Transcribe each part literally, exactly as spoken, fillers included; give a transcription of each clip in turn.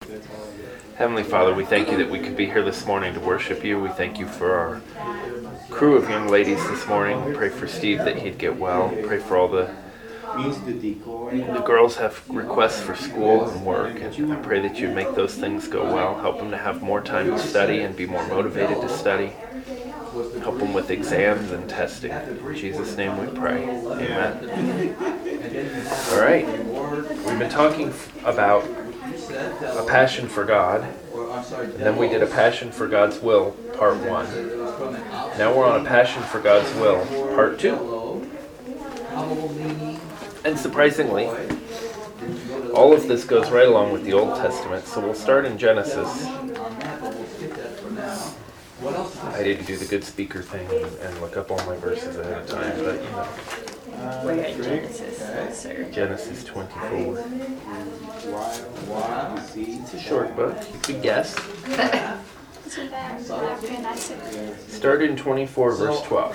Heavenly Father, we thank you that we could be here this morning to worship you. We thank you for our crew of young ladies this morning. We pray for Steve that he'd get well. Pray for all the the girls have requests for school and work, and I pray that you make those things go well. Help them to have more time to study and be more motivated to study. Help them with exams and testing. In Jesus' name we pray. Amen. All right. We've been talking about a passion for God, and then we did a passion for God's will, part one. Now we're on a passion for God's will, part two. And surprisingly, all of this goes right along with the Old Testament, so we'll start in Genesis. I didn't do the good speaker thing and, and look up all my verses ahead of time, but you know. We're at Genesis, sir. Genesis twenty-four. It's a short book, you could guess. Start in twenty-four, verse twelve.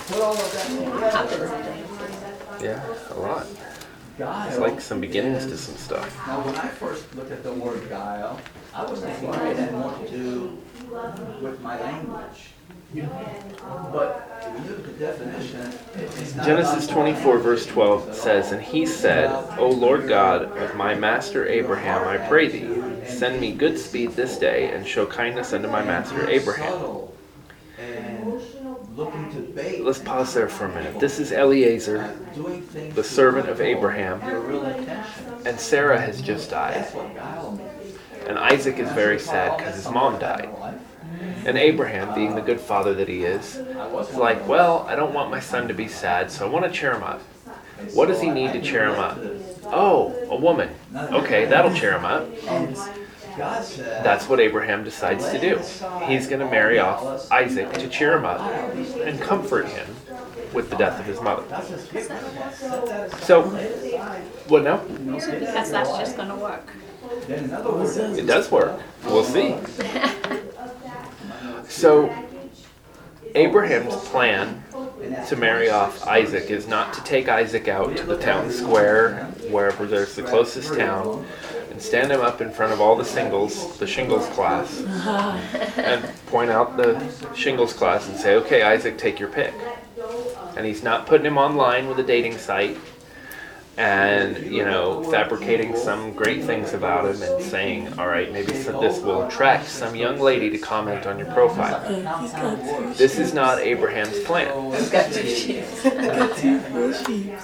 Yeah, a lot. It's like some beginnings to some stuff. Now, when I first looked at the word guile, I was thinking it had more to do with my language. But when you look at the definition, it's not. Genesis twenty-four, verse twelve says, "And he said, O Lord God of my master Abraham, I pray thee, send me good speed this day, and show kindness unto my master Abraham." Let's pause there for a minute. This is Eliezer, the servant of Abraham, and Sarah has just died. And Isaac is very sad because his mom died. And Abraham, being the good father that he is, is like, well, I don't want my son to be sad, so I want to cheer him up. What does he need to cheer him up? Oh, a woman. Okay, that'll cheer him up. That's what Abraham decides to do. He's going to marry off Isaac to cheer him up and comfort him with the death of his mother. So, what now? Because that's just going to work. It does work. We'll see. So, Abraham's plan to marry off Isaac is not to take Isaac out to the town square, wherever there's the closest town, and stand him up in front of all the singles, the shingles class, and point out the shingles class and say, okay, Isaac, take your pick. And he's not putting him online with a dating site and, you know, fabricating some great things about him and saying, all right, maybe this will attract some young lady to comment on your profile. This is not Abraham's plan. He's got two sheep. got two full sheep.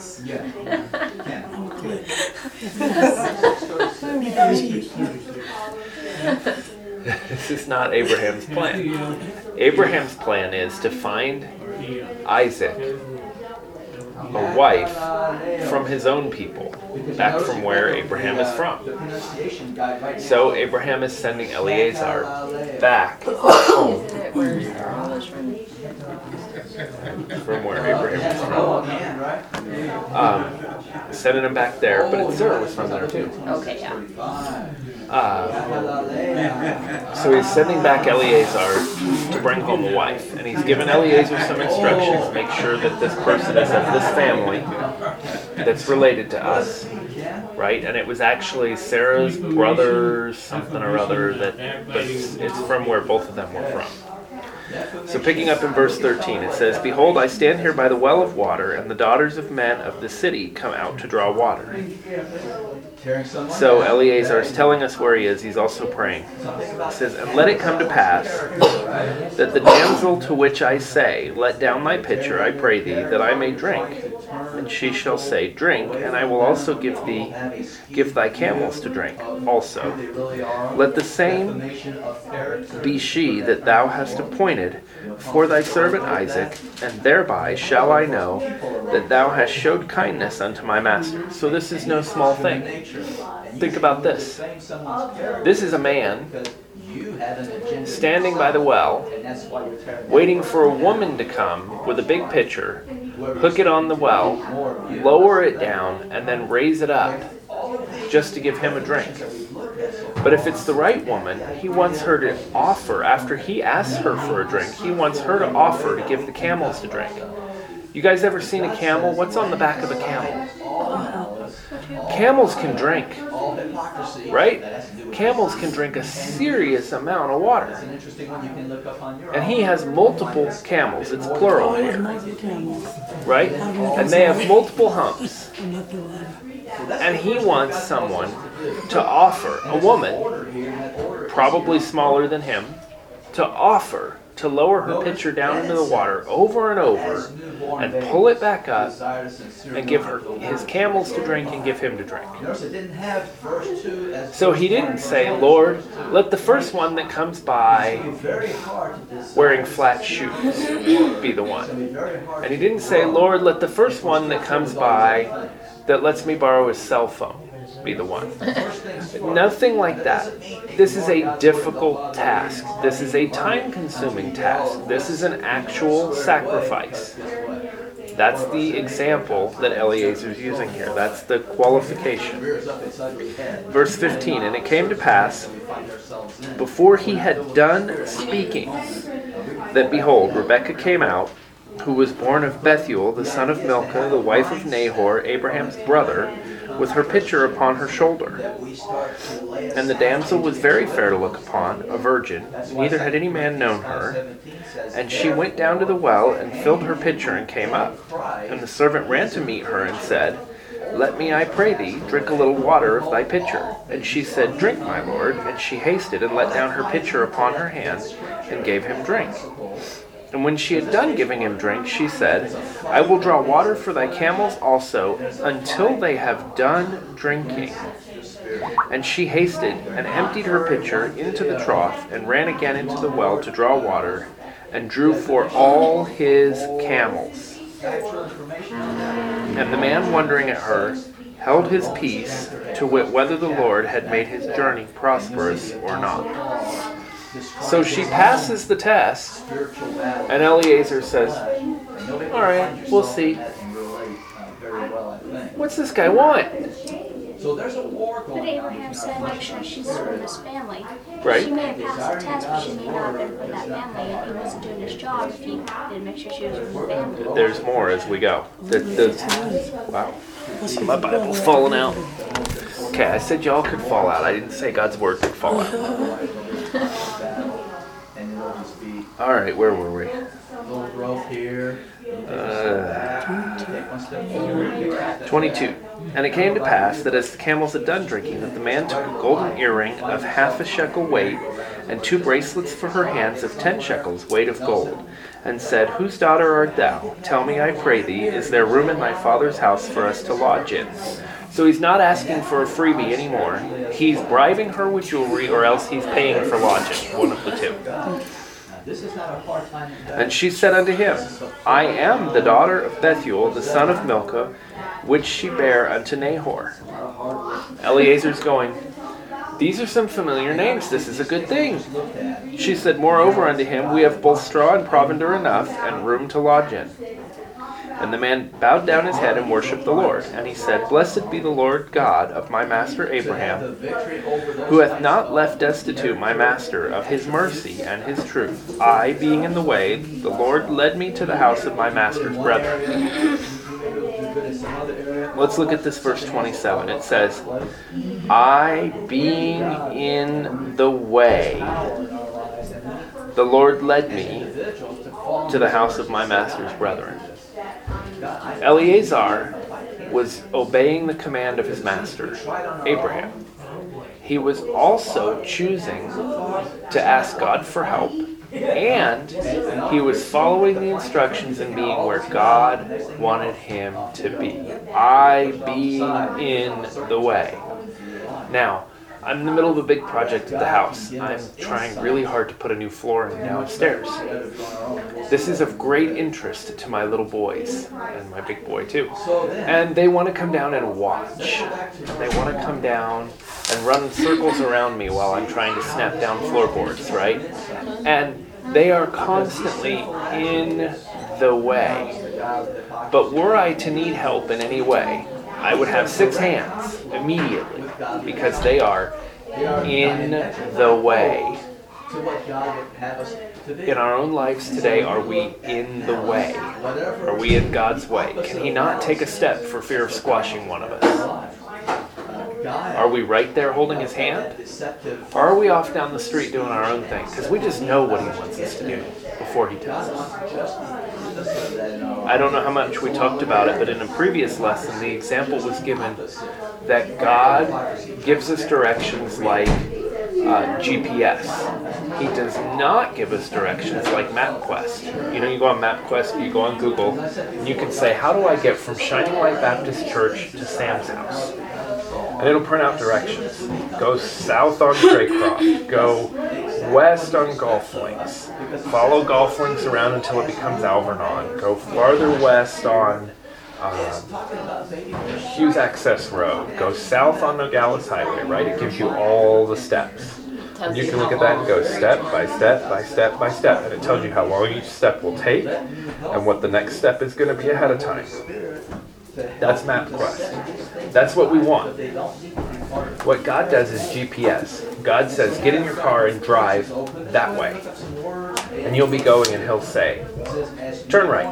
This is not Abraham's plan. Abraham's plan is to find Isaac a wife from his own people, back from where Abraham is from. So Abraham is sending Eliezer back home from where Abraham is from. Um, sending him back there, but Sarah was from there too. Okay, yeah. Uh, so he's sending back Eliezer to bring home a wife, and he's given Eliezer some instructions. Make sure that this person is of this family that's related to us, right? And it was actually Sarah's brother, something or other, that, but it's, it's from where both of them were from. So picking up in verse thirteen, it says, "Behold, I stand here by the well of water, and the daughters of men of the city come out to draw water." So Eliezer is telling us where he is. He's also praying. It says, "And let it come to pass that the damsel to which I say, Let down thy pitcher, I pray thee, that I may drink. And she shall say, Drink, and I will also give thee, give thy camels to drink also. Let the same be she that thou hast appointed for thy servant Isaac, and thereby shall I know that thou hast showed kindness unto my master." So this is no small thing. Think about this. This is a man standing by the well, waiting for a woman to come with a big pitcher, hook it on the well, lower it down, and then raise it up just to give him a drink. But if it's the right woman, he wants her to offer, after he asks her for a drink, he wants her to offer to give the camels to drink. You guys ever seen a camel? What's on the back of a camel? Camels can drink, right? camels can drink a serious amount of water. It's an interesting one you can look up on your And he has multiple camels. It's plural Oh, there's here, multiple camels. right? And they have multiple humps. I'm not the one. And he wants someone to offer, a woman, probably smaller than him, to offer to lower her pitcher down into the water over and over and pull it back up and give her his camels to drink and give him to drink. Notice it didn't have verse two as So he didn't say, Lord, let the first one that comes by very hard to decide. wearing flat shoes be the one. And he didn't say, Lord, let the first one that comes by that lets me borrow his cell phone be the one. Nothing like that. This is a difficult task. This is a time-consuming task. This is an actual sacrifice. That's the example that Eliezer is using here. That's the qualification. Verse fifteen, and it came to pass, before he had done speaking, that behold, Rebekah came out, who was born of Bethuel, the son of Milcah, the wife of Nahor, Abraham's brother, with her pitcher upon her shoulder. And the damsel was very fair to look upon, a virgin, neither had any man known her. And she went down to the well, and filled her pitcher, and came up. And the servant ran to meet her, and said, Let me, I pray thee, drink a little water of thy pitcher. And she said, Drink, my lord. And she hasted, and let down her pitcher upon her hand, and gave him drink. And when she had done giving him drink, she said, I will draw water for thy camels also, until they have done drinking. And she hasted, and emptied her pitcher into the trough, and ran again into the well to draw water, and drew for all his camels. And the man, wondering at her, held his peace, to wit whether the Lord had made his journey prosperous or not. So she passes the test, and Eliezer says, all right, we'll see. What's this guy want? So there's a war But going on. Abraham said, make sure she's from this family. Right. She may have passed the test, but she may not have been from that family, and he wasn't doing his job if he didn't make sure she was from the family. There's more as we go. The, the, wow. My Bible's falling out. Okay, I said y'all could fall out. I didn't say God's word could fall out. And it'll just be All right, where were we? a little growth here. Uh, Take one step forward. twenty-two. And it came to pass that as the camels had done drinking, that the man took a golden earring of half a shekel weight, and two bracelets for her hands of ten shekels weight of gold, and said, Whose daughter art thou? Tell me, I pray thee, is there room in thy father's house for us to lodge in? So he's not asking for a freebie anymore. He's bribing her with jewelry, or else he's paying for lodging, one of the two. This is not a part-time. And she said unto him, I am the daughter of Bethuel, the son of Milcah, which she bare unto Nahor. Eliezer's going, These are some familiar names. This is a good thing. She said, Moreover unto him, we have both straw and provender enough, and room to lodge in. And the man bowed down his head and worshipped the Lord. And he said, Blessed be the Lord God of my master Abraham, who hath not left destitute my master of his mercy and his truth. I, being in the way, the Lord led me to the house of my master's brethren. Let's look at this verse twenty-seven. It says, I, being in the way, the Lord led me to the house of my master's brethren. Eleazar was obeying the command of his master, Abraham. He was also choosing to ask God for help, and he was following the instructions and being where God wanted him to be. I being in the way. Now, I'm in the middle of a big project at the house. I'm trying really hard to put a new floor in downstairs. This is of great interest to my little boys, and my big boy too. And they want to come down and watch. And they want to come down and run circles around me while I'm trying to snap down floorboards, right? And they are constantly in the way. But were I to need help in any way, I would have six hands immediately, because they are in the way. In our own lives today, are we in the way? Are we in God's way? Can He not take a step for fear of squashing one of us? Are we right there holding his hand? Or are we off down the street doing our own thing? Because we just know what he wants us to do before he tells us. I don't know how much we talked about it, but in a previous lesson, the example was given that God gives us directions like uh, G P S. He does not give us directions like MapQuest. You know, you go on MapQuest, you go on Google, and you can say, how do I get from Shining Light Baptist Church to Sam's house? And it'll print out directions. Go south on Craycroft. Go west on Golf Links. Follow Golf Links around until it becomes Alvernon. Go farther west on um, Hughes Access Road. Go south on Nogales Highway, right? It gives you all the steps. And you can look at that and go step by step by step by step. And it tells you how long each step will take and what the next step is going to be ahead of time. That's MapQuest. That's what we want. What God does is G P S. God says, get in your car and drive that way. And you'll be going and he'll say, turn right.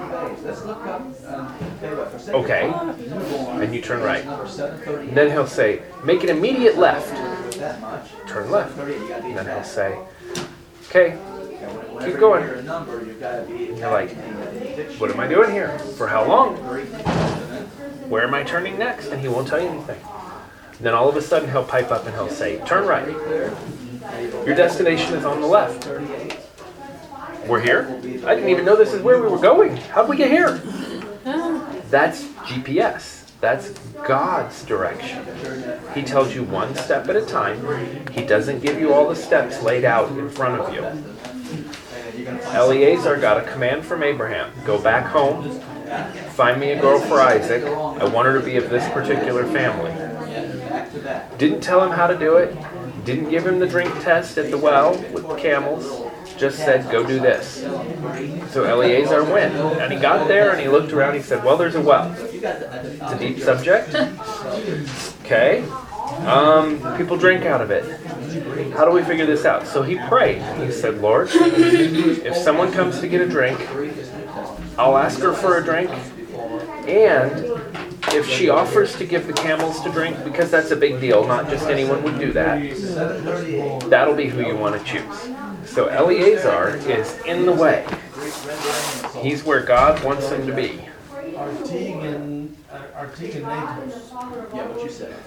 Okay. And you turn right. And then he'll say, make an immediate left. Turn left. And then he'll say, okay, keep going. And you're like, what am I doing here? For how long? Where am I turning next? And he won't tell you anything. Then all of a sudden he'll pipe up and he'll say, turn right. Your destination is on the left. We're here? I didn't even know this is where we were going. How'd we get here? That's G P S. That's God's direction. He tells you one step at a time. He doesn't give you all the steps laid out in front of you. Eliezer got a command from Abraham. Go back home. Find me a girl for Isaac. I want her to be of this particular family. Didn't tell him how to do it. Didn't give him the drink test at the well with the camels. Just said, go do this. So Eliezer went. And he got there and he looked around. He said, well, there's a well. It's a deep subject. Okay. Um, people drink out of it. How do we figure this out? So he prayed. He said, Lord, if someone comes to get a drink, I'll ask her for a drink. And if she offers to give the camels to drink, because that's a big deal, not just anyone would do that, that'll be who you want to choose. So Eliezer is in the way. He's where God wants him to be. Artesian, Artesian Naples. Yeah, what you said.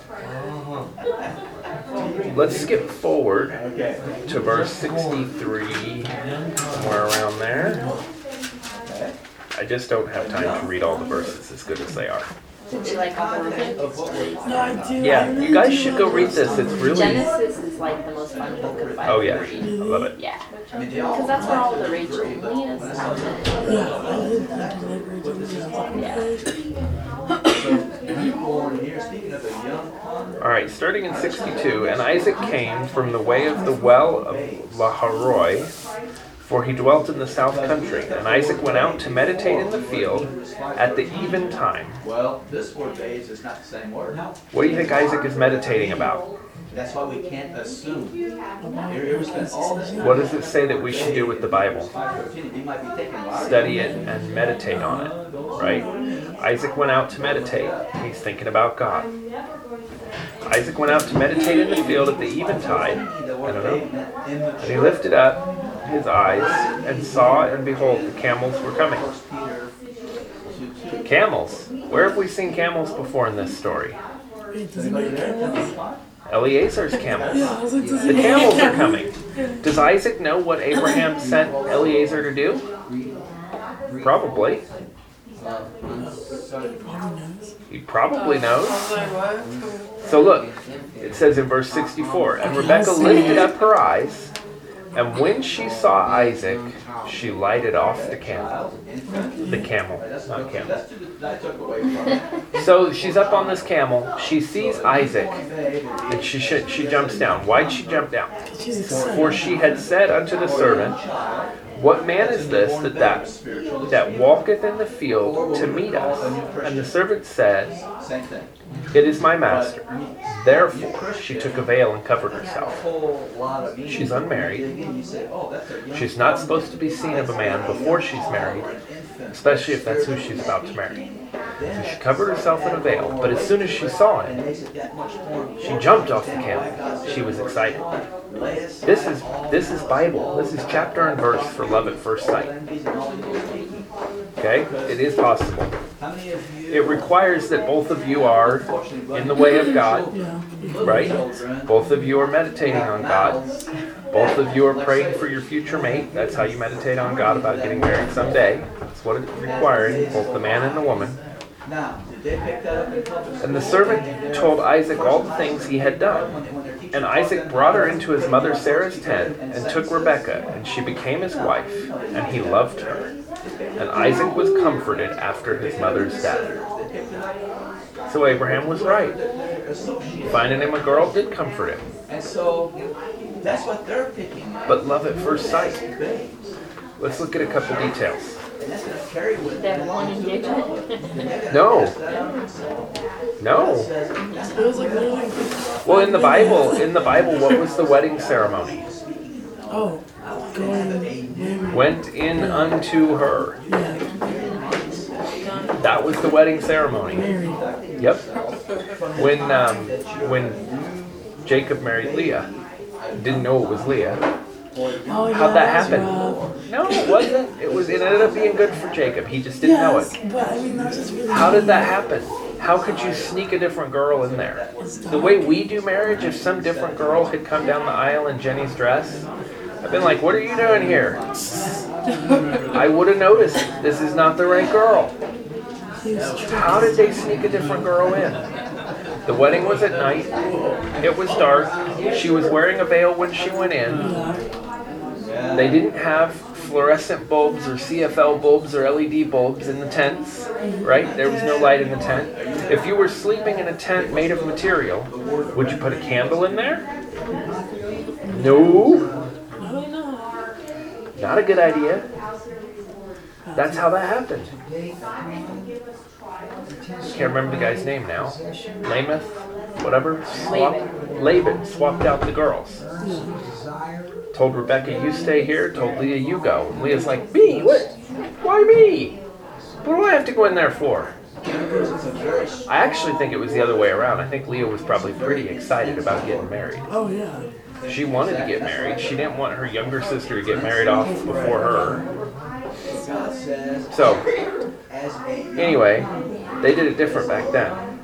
Uh-huh. Let's skip forward to verse sixty-three, somewhere around there. I just don't have time to read all the verses as good as they are. Did you like all of it? No, I do. Yeah, you guys should go read this. It's really... Genesis is like the most fun book of the Bible Oh yeah, to read. I love it. Yeah. Because that's where all the Rachel and Leahs happen. Yeah, I did that delivery. Yeah. Alright, starting in sixty-two, and Isaac came from the way of the well of Laharoi, for he dwelt in the south country. And Isaac went out to meditate in the field at the eventime. Well, this word days is not the same word. What do you think Isaac is meditating about? That's why we can't assume. Here, here we spend all this time. What does it say that we should do with the Bible? You might be thinking, well, Study it and meditate on it, right? Isaac went out to meditate. He's thinking about God. Isaac went out to meditate in the field at the eventide. I don't know. And he lifted up his eyes and saw, and behold, the camels were coming. Camels? Where have we seen camels before in this story? Wait, does he make camels? Eliezer's camels. Yeah, I was like, does he The make camels are coming. Does Isaac know what Abraham sent Eliezer to do? Probably. He probably knows. So look, it says in verse sixty-four, and Rebekah lifted up her eyes, and when she saw Isaac, she lighted off the camel. The camel, not camel. So she's up on this camel. She sees Isaac, and she sh- she jumps down. Why'd she jump down? For she had said unto the servant, what man is this that, that that walketh in the field to meet us? And the servant said, it is my master. Therefore she took a veil and covered herself. She's unmarried. She's not supposed to be seen of a man before she's married, especially if that's who she's about to marry. So she covered herself in a veil, but as soon as she saw And him, makes it that much more. she jumped off the camel. She was excited. This is this is Bible. This is chapter and verse for love at first sight. Okay? It is possible. How many of you? It requires that both of you are in the way of God, Yeah. right? Both of you are meditating on God. Both of you are praying for your future mate. That's how you meditate on God about getting married someday. That's what it's requiring, both the man and the woman. Now, did they pick that up in public? And the servant told Isaac all the things he had done. And Isaac brought her into his mother Sarah's tent and took Rebekah, and she became his wife, and he loved her. And Isaac was comforted after his mother's death. So Abraham was right. Finding him a girl did comfort him. And so, that's what they're picking up. But love at first sight. Let's look at a couple details. And that's gonna carry with They have one engagement. No. No. It was like literally. Well, in the Bible, in the Bible, what was the wedding ceremony? Oh, going maybe. Went in unto her. Yeah, That was the wedding ceremony. married. Yep. When um, when Jacob married Leah, didn't know it was Leah. Oh, yeah, How'd that that's happen? rough. No, it wasn't. It was. It ended up being good for Jacob. He just didn't know Yes, it. but I mean, that's just really. How did that happen? How could you sneak a different girl in there? The way we do marriage, if some different girl had come down the aisle in Jenny's dress, I've been like, what are you doing here? I would have noticed this is not the right girl. He was tricky. How did they sneak a different girl in? The wedding was at night. It was dark. She was wearing a veil when she went in. Yeah. They didn't have fluorescent bulbs or C F L bulbs or L E D bulbs in the tents, right? There was no light in the tent. If you were sleeping in a tent made of material, would you put a candle in there? No. I don't know. Not a good idea. That's how that happened. Can't remember the guy's name now. Lameth, whatever. Swap, Laban swapped out the girls. Told Rebecca, you stay here. Told Leah, you go. And Leah's like, me? What? Why me? What do I have to go in there for? I actually think it was the other way around. I think Leah was probably pretty excited about getting married. Oh yeah. She wanted to get married. She didn't want her younger sister to get married off before her. So, anyway, they did it different back then.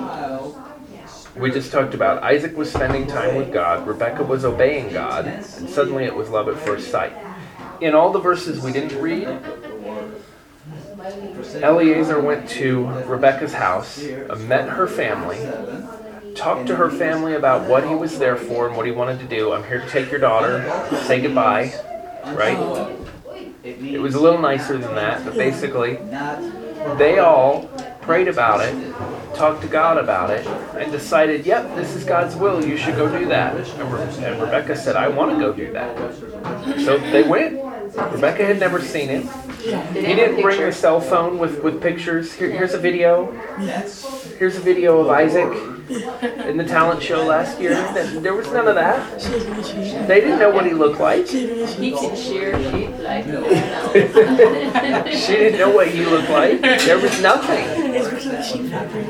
We just talked about Isaac was spending time with God, Rebecca was obeying God, and suddenly it was love at first sight. In all the verses we didn't read, Eliezer went to Rebecca's house, met her family, talked to her family about what he was there for and what he wanted to do. I'm here to take your daughter, say goodbye, right? It was a little nicer than that, but basically, they all prayed about it, talked to God about it, and decided, yep, this is God's will, you should go do that. And, Re- and Rebecca said, I want to go do that. So they went. Rebecca had never seen him. He didn't bring a cell phone with, with pictures. Here, here's a video. Here's a video of Isaac in the talent show last year. There was none of that. They didn't know what he looked like. He can shear sheep like She didn't know what he looked like. There was nothing. Especially the sheep factory.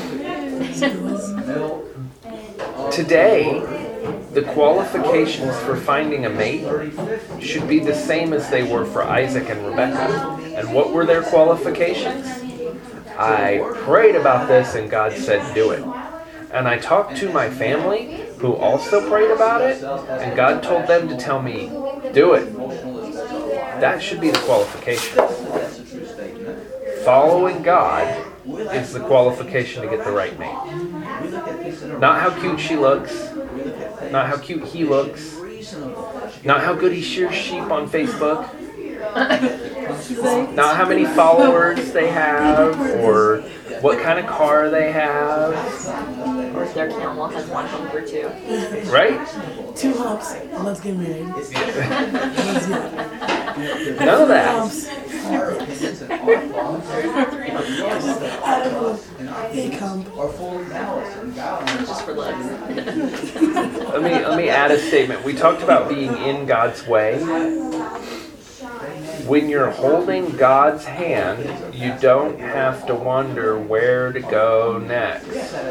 Today, the qualifications for finding a mate should be the same as they were for Isaac and Rebecca. And what were their qualifications? I prayed about this and God said, do it. And I talked to my family who also prayed about it, and God told them to tell me, do it. That should be the qualification. Following God is the qualification to get the right mate. Not how cute she looks, not how cute he looks, not how good he shears sheep on Facebook, not how many followers they have, or what kind of car they have. Or if their camel has one hump or two. Right? Two humps. Let's get married. Let's get None of that. humps. I don't know. Big hump. Just for looks. Let me let me add a statement. We talked about being in God's way. When you're holding God's hand, you don't have to wonder where to go next.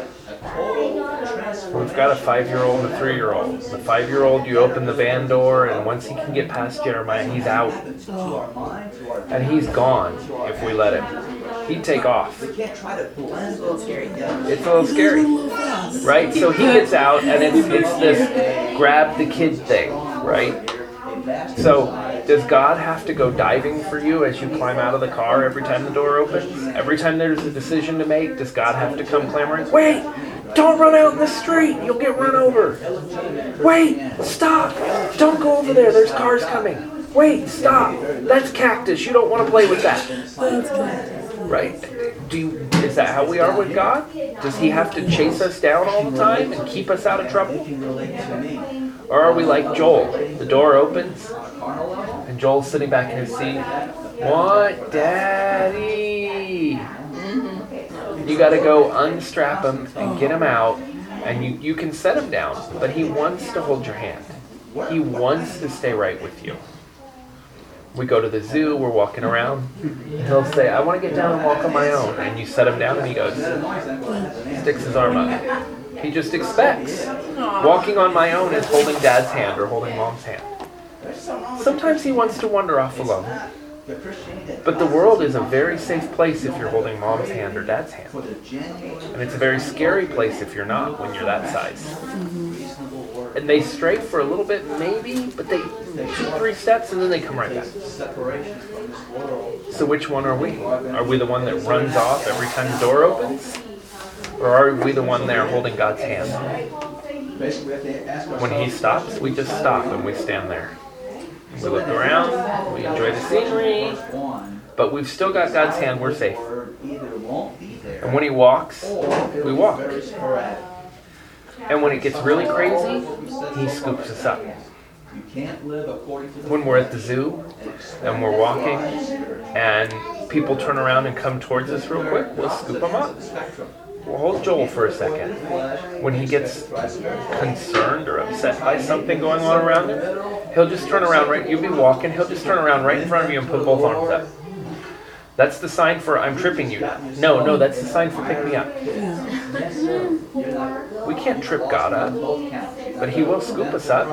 We've got a five-year-old and a three-year-old. The five-year-old, you open the van door, and once he can get past Jeremiah, he's out. And he's gone if we let him. He'd take off. It's a little scary. It's a little scary, right? So he gets out, and it's, it's this grab the kid thing, right? So does God have to go diving for you as you climb out of the car every time the door opens? Every time there's a decision to make, does God have to come clamoring? Wait! Don't run out in the street! You'll get run over! Wait! Stop! Don't go over there! There's cars coming! Wait! Stop! That's cactus! You don't want to play with that! Right? Do you, is that how we are with God? Does he have to chase us down all the time and keep us out of trouble? Or are we like Joel? The door opens, and Joel's sitting back in his seat. What, Daddy? You got to go unstrap him and get him out, and you, you can set him down, but he wants to hold your hand. He wants to stay right with you. We go to the zoo, we're walking around, he'll say, I want to get down and walk on my own, and you set him down and he goes, sticks his arm up. He just expects. Walking on my own is holding Dad's hand or holding Mom's hand. Sometimes he wants to wander off alone. But the world is a very safe place if you're holding Mom's hand or Dad's hand. And it's a very scary place if you're not when you're that size. And they stray for a little bit maybe, but they two, three steps and then they come right back. So which one are we? Are we the one that runs off every time the door opens? Or are we the one there holding God's hand? When he stops, we just stop and we stand there. We look around, we enjoy the scenery, but we've still got God's hand, we're safe. And when he walks, we walk. And when it gets really crazy, he scoops us up. When we're at the zoo and we're walking and people turn around and come towards us real quick, we'll scoop them up. We'll hold Joel for a second. When he gets concerned or upset by something going on around him, he'll just turn around right, you'll be walking, he'll just turn around right in front of you and put both arms up. That's the sign for I'm tripping you now. No, no, that's the sign for pick me up. We can't trip God up, but he will scoop us up.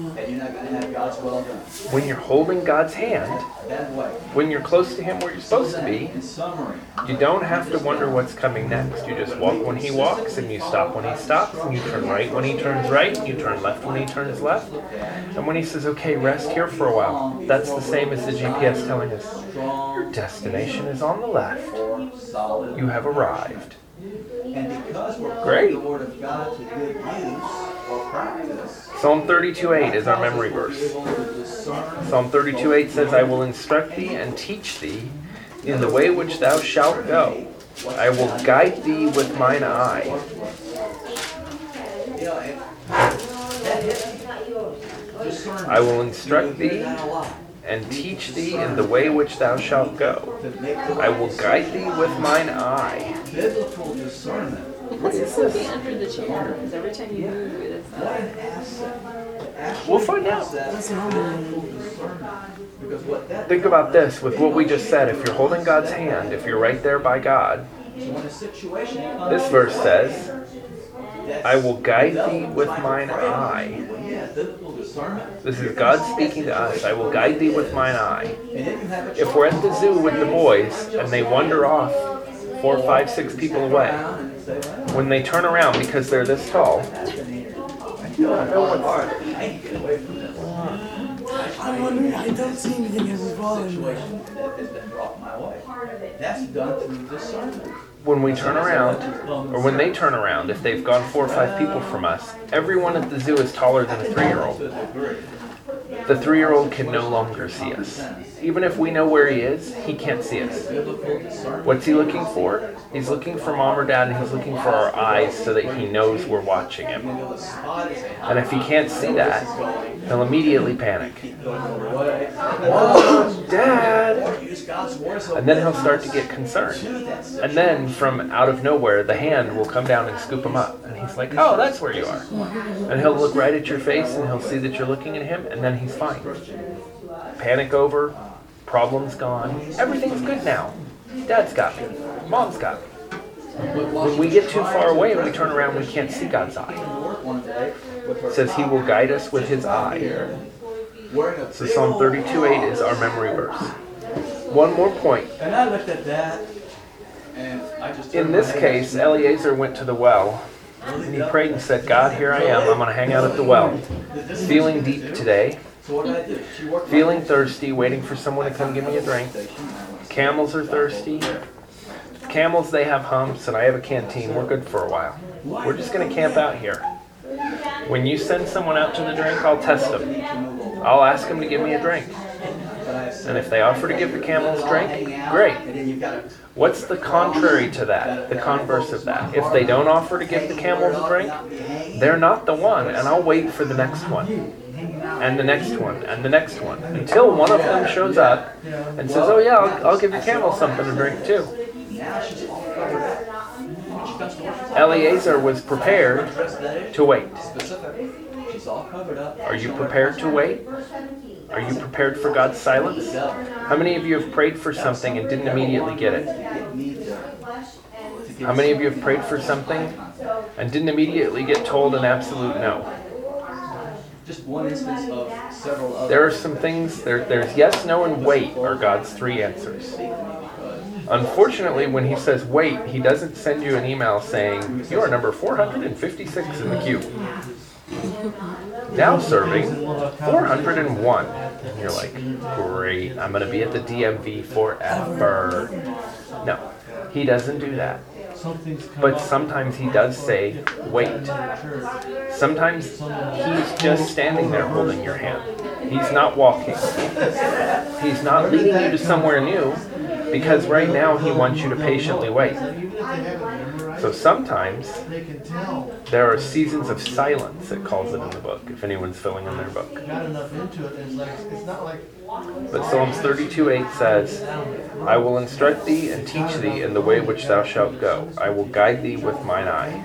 When you're holding God's hand, when you're close to him where you're supposed to be, you don't have to wonder what's coming next. You just walk when he walks, and you stop when he stops, and you turn right when he turns right, and you turn left when he turns left. And when he says, okay, rest here for a while, that's the same as the G P S telling us, your destination is on the left. You have arrived. Great. Psalm thirty-two eight is our memory verse. Psalm thirty-two eight says, I will instruct thee and teach thee in the way which thou shalt go. I will guide thee with mine eye. I will instruct thee and teach thee in the way which thou shalt go. I will guide thee with mine eye. What's this looking under the chair? Because every time you move, it's uh, We'll find out. Think about this with what we just said. If you're holding God's hand, if you're right there by God, this verse says, I will guide thee with mine eye. This is God speaking to us. I will guide thee with mine eye. If we're at the zoo with the boys and they wander off four, five, six people away, when they turn around because they're this tall, I'm wondering, I don't see anything ever falling. That's done through discernment. when we turn around, or when they turn around, if they've gone four or five people from us, everyone at the zoo is taller than a three-year-old. The three-year-old can no longer see us. Even if we know where he is, he can't see us. What's he looking for? He's looking for mom or dad, and he's looking for our eyes so that he knows we're watching him. And if he can't see that, he'll immediately panic. Oh, Dad! And then he'll start to get concerned. And then from out of nowhere, the hand will come down and scoop him up. And he's like, oh, that's where you are. And he'll look right at your face and he'll see that you're looking at him, and then he's fine. Panic over, Problem's gone. Everything's good now. Dad's got me. Mom's got me. When we get too far away and we turn around, we can't see God's eye. It says he will guide us with his eye. So Psalm thirty-two eight is our memory verse. One more point. And I looked at that, and I just. In this case, Eliezer went to the well, and he prayed and said, God, here I am. I'm going to hang out at the well. Feeling deep today. So what did I do? She worked. Feeling thirsty, waiting for someone to come give me a drink. Camels are thirsty. Camels, they have humps, and I have a canteen. We're good for a while. We're just going to camp out here. When you send someone out to the drink, I'll test them. I'll ask them to give me a drink. And if they offer to give the camels drink, great. What's the contrary to that, the converse of that? If they don't offer to give the camels a drink, they're not the one, and I'll wait for the next one. And the next one, and the next one, until one of them shows up and says, oh yeah, I'll, I'll give the camel something to drink too. Eliezer was prepared to wait. Are you prepared to wait? Are you prepared for God's silence? How many of you have prayed for something and didn't immediately get it? How many of you have prayed for something and didn't immediately get told an absolute no? Just one instance of several other. There are some things, there, there's yes, no, and wait are God's three answers. Unfortunately, when he says wait, he doesn't send you an email saying, you are number four hundred fifty-six in the queue. Now serving four hundred one. And you're like, great, I'm going to be at the D M V forever. No, he doesn't do that. But sometimes he does say, wait. Sometimes he's just standing there holding your hand. He's not walking. He's not leading you to somewhere new, because right now he wants you to patiently wait. So sometimes there are seasons of silence, it calls it in the book, if anyone's filling in their book. But Psalms thirty-two eight says, I will instruct thee and teach thee in the way which thou shalt go. I will guide thee with mine eye.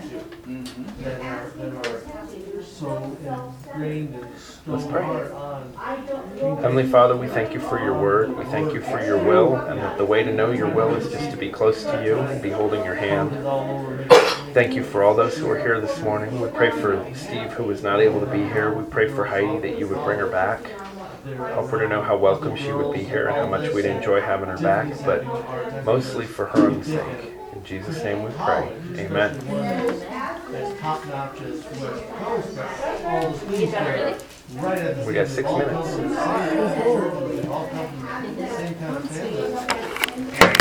Let's pray. Heavenly Father, we thank you for your word. We thank you for your will, and that the way to know your will is just to be close to you and be holding your hand. Thank you for all those who are here this morning. We pray for Steve, who was not able to be here. We pray for Heidi that you would bring her back. Help her to know how welcome she would be here and how much we'd enjoy having her back, but mostly for her own sake. In Jesus' name we pray. Amen. We got six minutes.